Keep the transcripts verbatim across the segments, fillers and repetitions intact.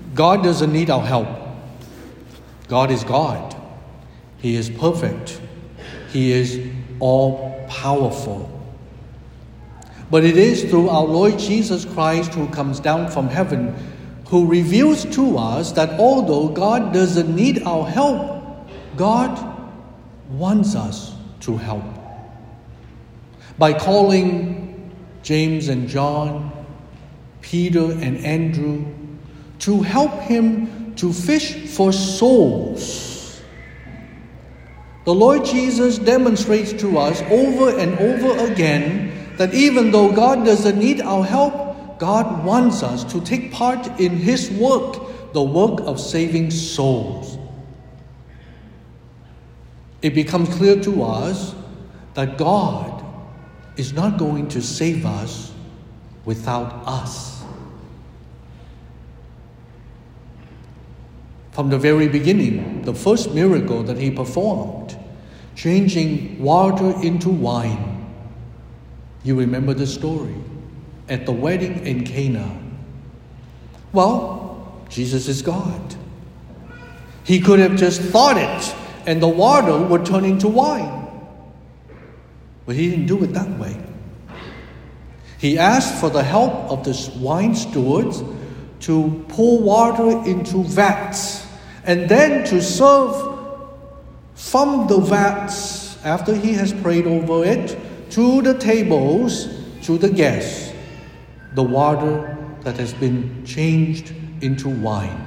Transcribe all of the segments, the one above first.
God doesn't need our help. God is God. He is perfect. He is all-powerful. But it is through our Lord Jesus Christ, who comes down from heaven, who reveals to us that although God doesn't need our help, God wants us to help. By calling James and John, Peter and Andrew, to help him to fish for souls, the Lord Jesus demonstrates to us over and over again that even though God doesn't need our help, God wants us to take part in His work, the work of saving souls. It becomes clear to us that God is not going to save us without us. From the very beginning, the first miracle that He performed, changing water into wine. You remember the story at the wedding in Cana. Well, Jesus is God. He could have just thought it and the water would turn into wine. But He didn't do it that way. He asked for the help of the wine stewards to pour water into vats and then to serve from the vats, after He has prayed over it, to the tables, to the guests, the water that has been changed into wine.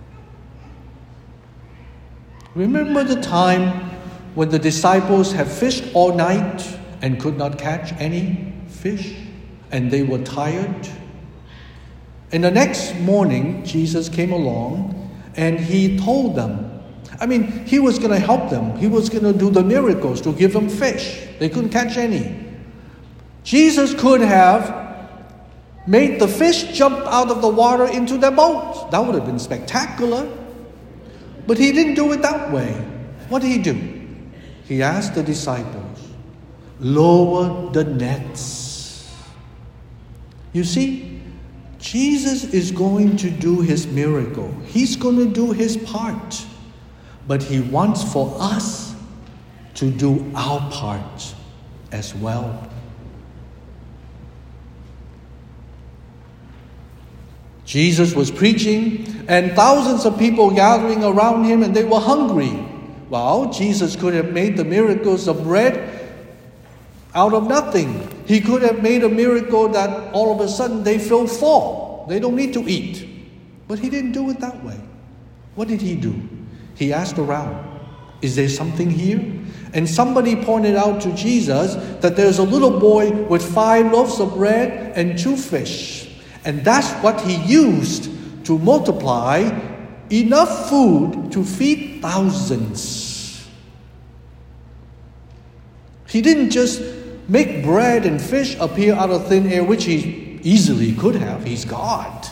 Remember the time when the disciples had fished all night and could not catch any fish, and they were tired? And the next morning, Jesus came along and He told them, I mean, He was going to help them. He was going to do the miracles to give them fish. They couldn't catch any. Jesus could have made the fish jump out of the water into their boat. That would have been spectacular. But He didn't do it that way. What did He do? He asked the disciples, lower the nets. You see, Jesus is going to do His miracle. He's going to do His part. But He wants for us to do our part as well. Jesus was preaching, and thousands of people gathering around Him, and they were hungry. Well, Jesus could have made the miracles of bread out of nothing. He could have made a miracle that all of a sudden they feel full. They don't need to eat. But He didn't do it that way. What did He do? He asked around, is there something here? And somebody pointed out to Jesus that there's a little boy with five loaves of bread and two fish. And that's what He used to multiply enough food to feed thousands. He didn't just make bread and fish appear out of thin air, which He easily could have. He's God.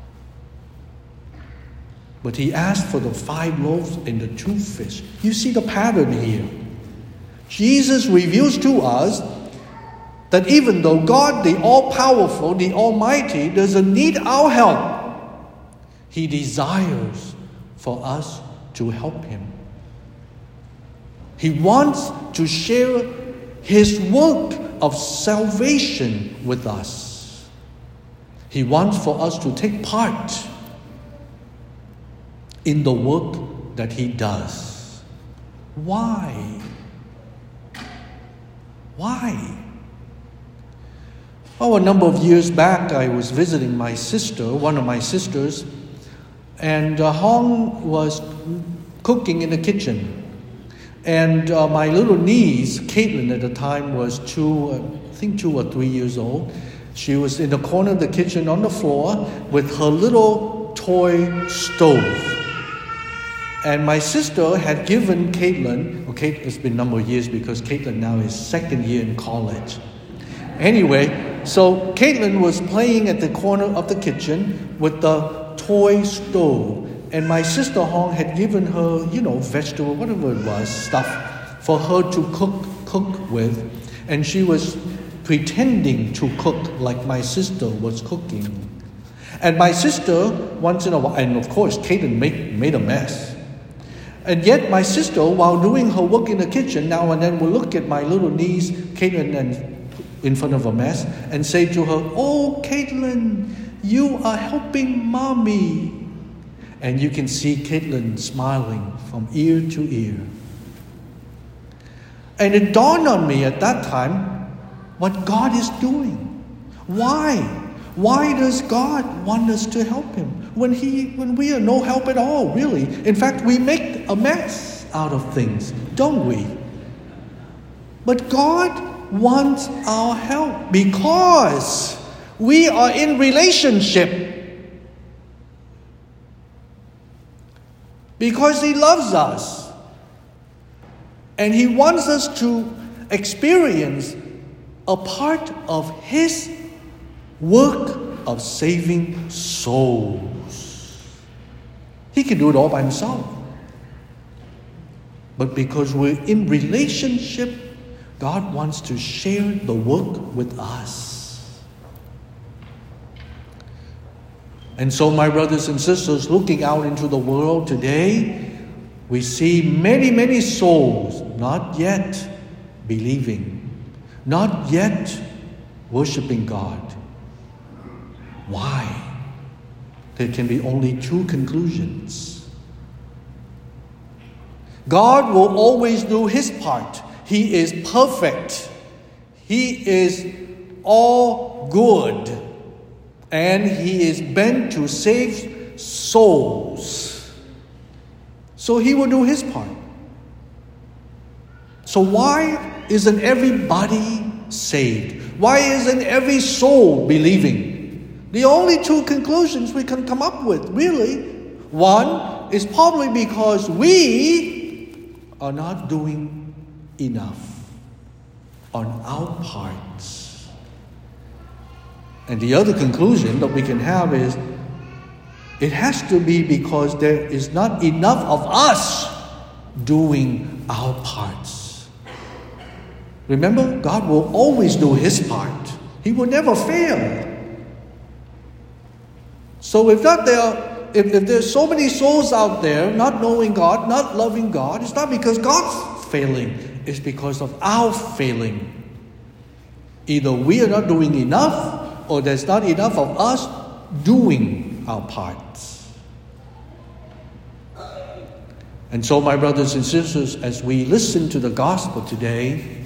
But He asked for the five loaves and the two fish. You see the pattern here. Jesus reveals to us that even though God, the all-powerful, the Almighty, doesn't need our help, He desires for us to help Him. He wants to share His work of salvation with us. He wants for us to take part in the work that He does. Why? Why? Oh, a number of years back, I was visiting my sister, one of my sisters, and uh, Hong was cooking in the kitchen. And uh, my little niece, Caitlin, at the time was two, uh, I think two or three years old. She was in the corner of the kitchen on the floor with her little toy stove. And my sister had given Caitlin, okay, it's been a number of years because Caitlin now is second year in college. Anyway, so Caitlin was playing at the corner of the kitchen with the toy stove. And my sister Hong had given her, you know, vegetable, whatever it was, stuff for her to cook cook with. And she was pretending to cook like my sister was cooking. And my sister, once in a while, and of course, Caitlin made, made a mess. And yet my sister, while doing her work in the kitchen, now and then will look at my little niece, Caitlin, and in front of a mess, and say to her, "Oh, Caitlin, you are helping Mommy." And you can see Caitlin smiling from ear to ear. And it dawned on me at that time what God is doing. Why? Why does God want us to help Him when He, when we are no help at all, really? In fact, we make a mess out of things, don't we? But God wants our help because we are in relationship. Because He loves us. And He wants us to experience a part of His work of saving souls. He can do it all by Himself. But because we're in relationship, God wants to share the work with us. And so, my brothers and sisters, looking out into the world today, we see many, many souls not yet believing, not yet worshiping God. Why? There can be only two conclusions. God will always do His part. He is perfect. He is all good. And He is bent to save souls. So He will do His part. So why isn't everybody saved? Why isn't every soul believing? The only two conclusions we can come up with, really. One is probably because we are not doing enough on our parts. And the other conclusion that we can have is it has to be because there is not enough of us doing our parts. Remember, God will always do His part. He will never fail. So if not there, if, if there's so many souls out there not knowing God, not loving God, it's not because God's failing. It's because of our failing. Either we are not doing enough, or there's not enough of us doing our parts. And so, my brothers and sisters, as we listen to the gospel today,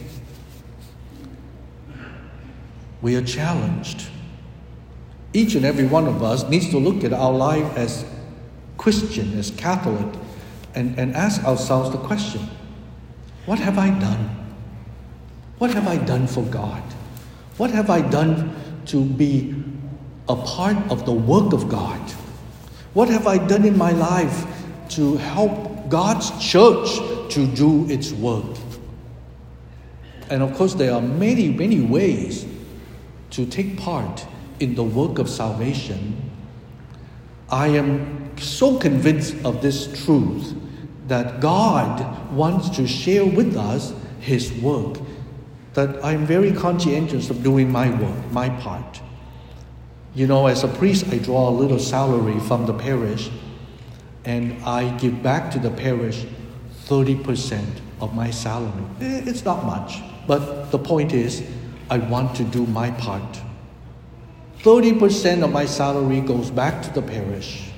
we are challenged. Each and every one of us needs to look at our life as Christian, as Catholic, and, and ask ourselves the question, what have I done? What have I done for God? What have I done to be a part of the work of God? What have I done in my life to help God's church to do its work? And of course, there are many, many ways to take part in the work of salvation. I am so convinced of this truth that God wants to share with us His work, that I'm very conscientious of doing my work, my part. You know, as a priest, I draw a little salary from the parish, and I give back to the parish thirty percent of my salary. It's not much, but the point is, I want to do my part. thirty percent of my salary goes back to the parish.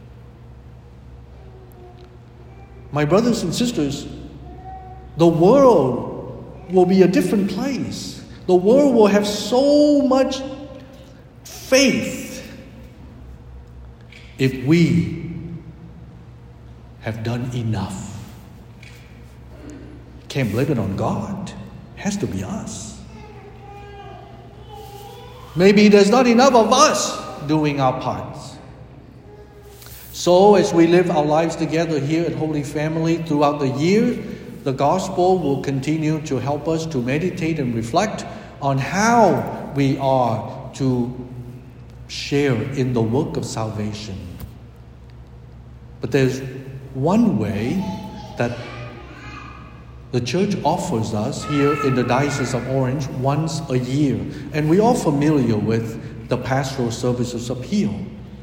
My brothers and sisters, the world will be a different place. The world will have so much faith if we have done enough. Can't blame it on God. It has to be us. Maybe there's not enough of us doing our parts. So as we live our lives together here at Holy Family throughout the year, the gospel will continue to help us to meditate and reflect on how we are to share in the work of salvation. But there's one way that the church offers us here in the Diocese of Orange once a year. And we're all familiar with the pastoral services of Appeal.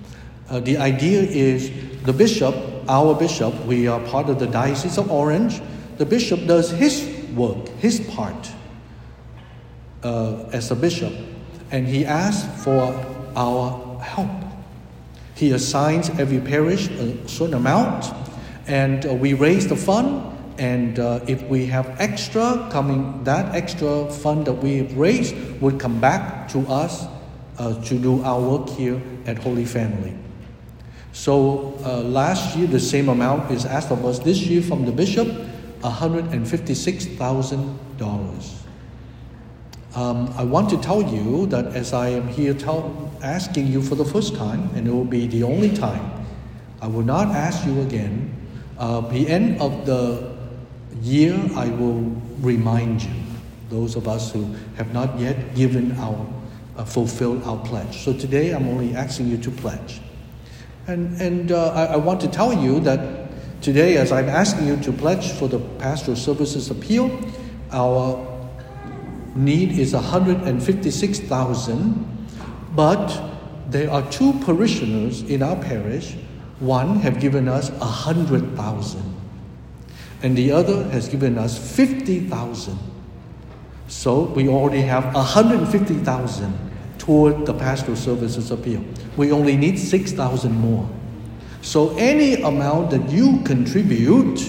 Uh, the idea is the bishop, our bishop, we are part of the Diocese of Orange. The bishop does his work, his part uh, as a bishop, and he asks for our help. He assigns every parish a certain amount, and uh, we raise the fund. And uh, if we have extra coming, that extra fund that we have raised would come back to us uh, to do our work here at Holy Family. So uh, last year, the same amount is asked of us. This year from the bishop, one hundred fifty-six thousand dollars. Um, I want to tell you that as I am here tell, asking you for the first time, and it will be the only time, I will not ask you again. Uh, the end of the year, I will remind you, those of us who have not yet given our, uh, fulfilled our pledge. So today, I'm only asking you to pledge. And, and uh, I, I want to tell you that today, as I'm asking you to pledge for the Pastoral Services Appeal, our need is one hundred fifty-six thousand dollars, but there are two parishioners in our parish. One have given us one hundred thousand dollars, and the other has given us fifty thousand dollars. So we already have one hundred fifty thousand dollars toward the Pastoral Services Appeal. We only need six thousand dollars more. So any amount that you contribute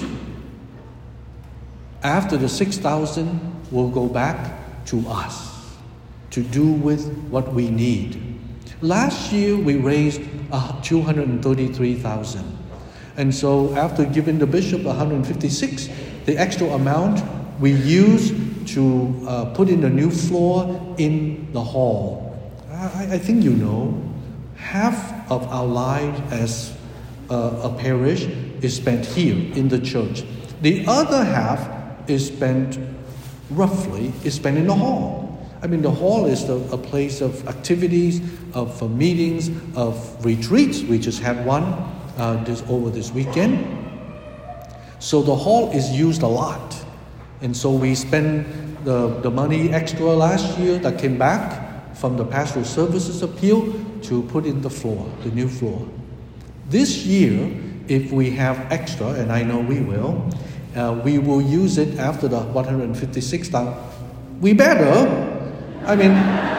after the six thousand dollars will go back to us to do with what we need. Last year we raised uh, two hundred thirty-three thousand dollars. And so after giving the bishop one hundred fifty-six, the extra amount we used to uh, put in a new floor in the hall. I, I think you know, half of our lives as uh, a parish is spent here in the church. The other half is spent, roughly, is spent in the hall. I mean, the hall is the, a place of activities, of uh, meetings, of retreats. We just had one uh, this over this weekend. So the hall is used a lot. And so we spent the, the money extra last year that came back from the Pastoral Services Appeal to put in the floor, the new floor. This year, if we have extra, and I know we will, uh, we will use it after the one hundred fifty-six thousand dollars. We better. I mean,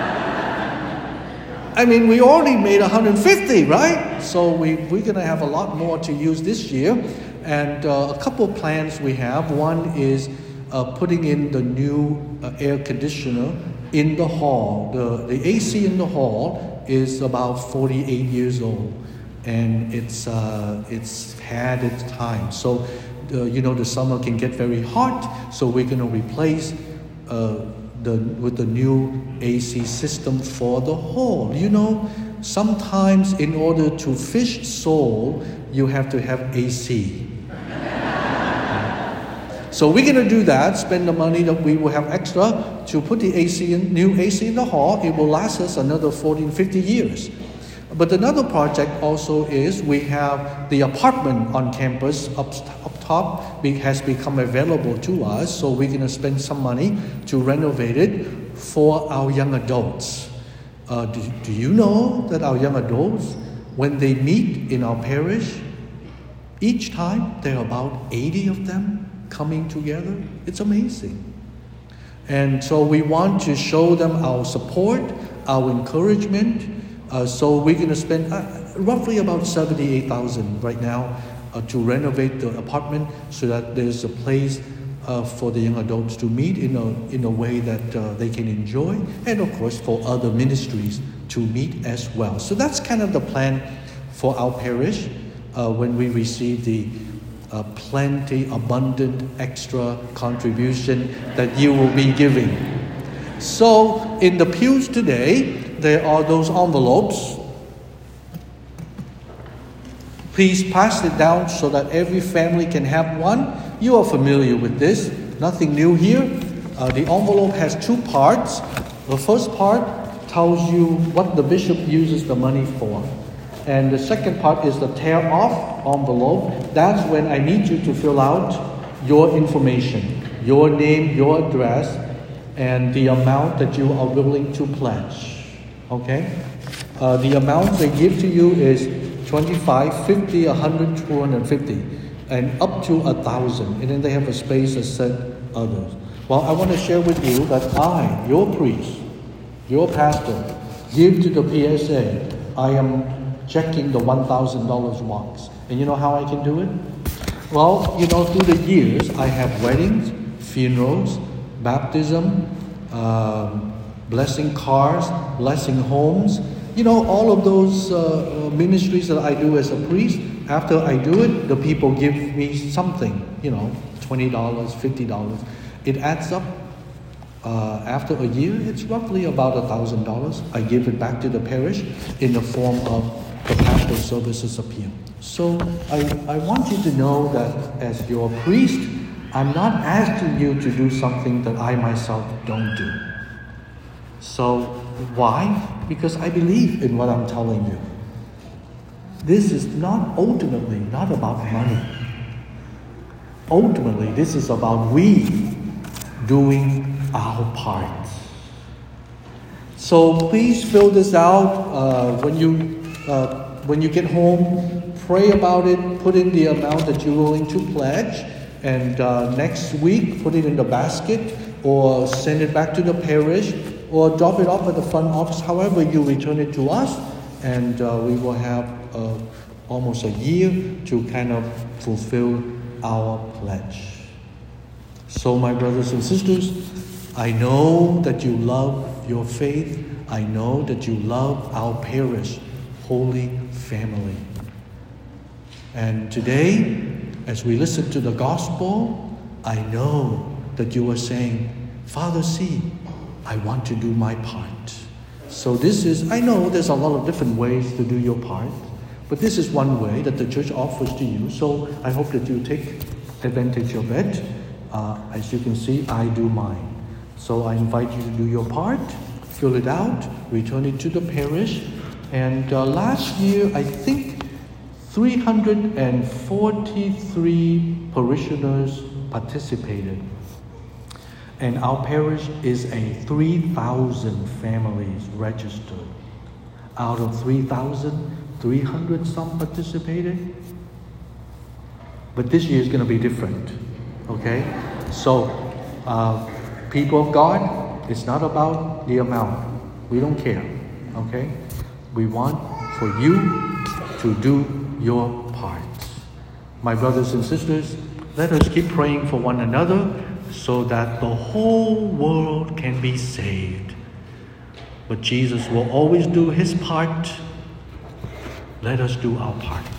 I mean, we already made one hundred fifty, right? So we, we're going to have a lot more to use this year. And uh, a couple of plans we have. One is uh, putting in the new uh, air conditioner in the hall. The, the A C in the hall is about forty-eight years old. And it's, uh, it's had its time. So, uh, you know, the summer can get very hot. So we're going to replace uh, The, with the new A C system for the hall. You know, sometimes in order to fish Seoul, you have to have A C. So we're going to do that, spend the money that we will have extra to put the A C in, new A C in the hall. It will last us another fourteen, fifty years. But another project also is we have the apartment on campus up, up top has become available to us. So we're going to spend some money to renovate it for our young adults. Uh, do, do you know that our young adults, when they meet in our parish, each time there are about eighty of them coming together? It's amazing. And so we want to show them our support, our encouragement. Uh, so we're going to spend uh, roughly about seventy-eight thousand dollars right now uh, to renovate the apartment so that there's a place uh, for the young adults to meet in a, in a way that uh, they can enjoy, and of course for other ministries to meet as well. So that's kind of the plan for our parish uh, when we receive the uh, plenty, abundant, extra contribution that you will be giving. So in the pews today, there are those envelopes. Please pass it down so that every family can have one. You are familiar with this. Nothing new here. Uh, the envelope has two parts. The first part tells you what the bishop uses the money for. And the second part is the tear off envelope. That's when I need you to fill out your information, your name, your address, and the amount that you are willing to pledge. Okay? Uh, the amount they give to you is twenty-five, fifty, one hundred, two hundred fifty, and up to one thousand. And then they have a space that said others. Well, I want to share with you that I, your priest, your pastor, give to the P S A. I am checking the one thousand dollars box. And you know how I can do it? Well, you know, through the years, I have weddings, funerals, baptism, um, blessing cars, blessing homes. You know, all of those uh, ministries that I do as a priest, after I do it, the people give me something, you know, twenty dollars, fifty dollars. It adds up. Uh, after a year, it's roughly about one thousand dollars. I give it back to the parish in the form of the pastoral services appeal. So I, I want you to know that as your priest, I'm not asking you to do something that I myself don't do. So why? Because I believe in what I'm telling you. This is not ultimately not about money. Ultimately, this is about we doing our part. So please fill this out uh, when you uh, when you get home. Pray about it. Put in the amount that you're willing to pledge, and uh, next week put it in the basket, or send it back to the parish, or drop it off at the front office. However you return it to us, and uh, we will have uh, almost a year to kind of fulfill our pledge. So, my brothers and sisters, I know that you love your faith. I know that you love our parish, Holy Family. And today, as we listen to the gospel, I know that you are saying, Father C, I want to do my part. So this is, I know there's a lot of different ways to do your part, but this is one way that the church offers to you. So I hope that you take advantage of it. Uh, as you can see, I do mine. So I invite you to do your part, fill it out, return it to the parish. And uh, last year, I think three hundred forty-three parishioners participated. And our parish is a three thousand families registered. Out of three thousand, three hundred some participated. But this year is going to be different. Okay? So, uh, people of God, it's not about the amount. We don't care. Okay? We want for you to do your part. My brothers and sisters, let us keep praying for one another so that the whole world can be saved. But Jesus will always do his part. Let us do our part.